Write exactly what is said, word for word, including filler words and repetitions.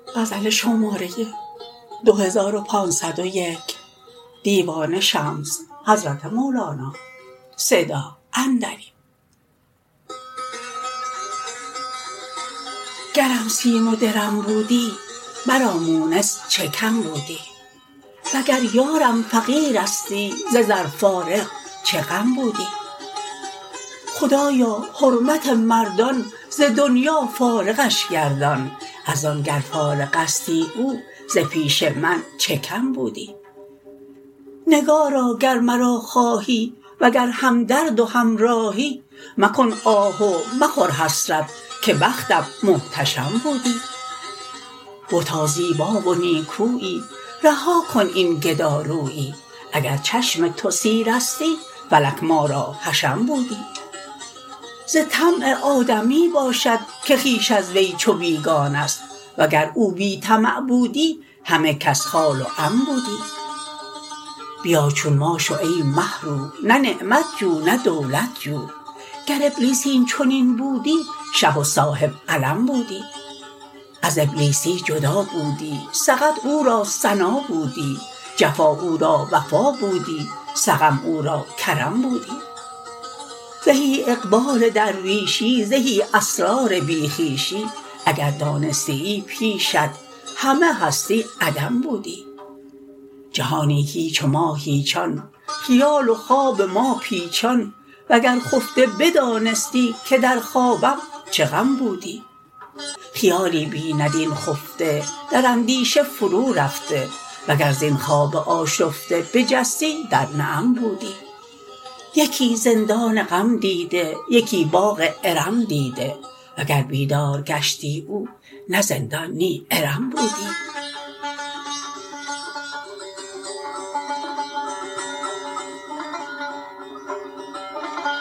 غزل شماره دو هزار و پانصد و یک دیوان شمس حضرت مولانا صدا اندریم. گرم سیم و درم بودی مرا مونس چه کم بودی، وگر یارم فقیرستی ز زر فارغ چه غم بودی. خدایا حرمت مردان ز دنیا فارغش گردان، از آن گر فارغستی او ز پیش من چه کم بودی. نگارا گر مرا خواهی وگر همدرد و همراهی، مکن آه و مخور حسرت که بختم محتشم بودی. بتا زیبا و نیکویی رها کن این گدارویی، اگر چشم تو سیرستی فلک ما را حشم بودی. ز طمع آدمی باشد که خویش از وی چو بیگانه ست، وگر او بی طمع بودی همه کس خال و عم بودی. بیا چون ما شو ای مه رو، نه نعمت جو نه دولت جو، گر ابلیس این چنین بودی شه و صاحب علم بودی. از ابلیسی جدا بودی سقط او را ثنا بودی، جفا او را وفا بودی سقم او را کرم بودی. زهی اقبال درویشی زهی اسرار بی خویشی، اگر دانستیی پیشت همه هستی عدم بودی. جهانی هیچ و ما هیچان، خیال و خواب ما پیچان، وگر خفته بدانستی که در خوابم چه غم بودی. خیالی بیند این خفته در اندیشه فرو رفته، وگر زین خواب آشفته بجستی در نعم بودی. یکی زندان غم دیده یکی باغ ارم دیده، وگر بیدار گشتی او نه زندان نی ارم بودی.